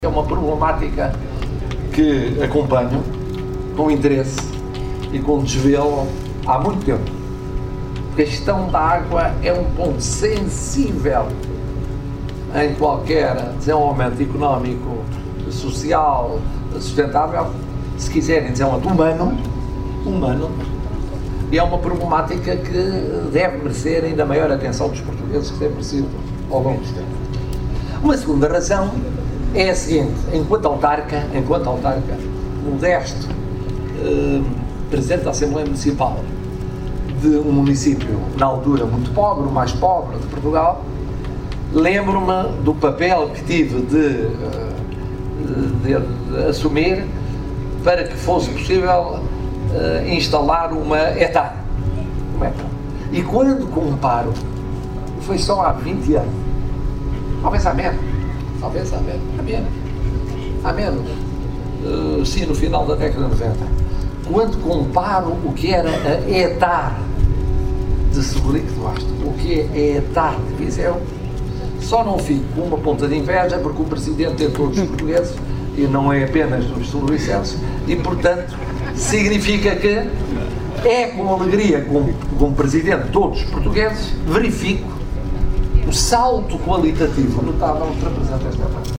É uma problemática que acompanho com interesse e com desvelo há muito tempo. A questão da água é um ponto sensível em qualquer desenvolvimento económico, social, sustentável, se quiserem dizer humano, e é uma problemática que deve merecer ainda maior atenção dos portugueses, que tem merecido ao longo do tempo. Uma segunda razão é a seguinte: enquanto autarca, modesto, presidente da Assembleia Municipal de um município, na altura, muito pobre, o mais pobre de Portugal, lembro-me do papel que tive de assumir para que fosse possível instalar uma ETA. E quando comparo, foi só há 20 anos, talvez há menos, sim, no final da década de 90, quando comparo o que era a ETA de Seburico de Basto, o que é a ETA de Viseu, só não fico com uma ponta de inveja, porque o presidente é todos os portugueses e não é apenas dos sul-licenses, e portanto significa que é com alegria, como presidente de todos os portugueses, verifico o salto qualitativo notável que representa esta parte.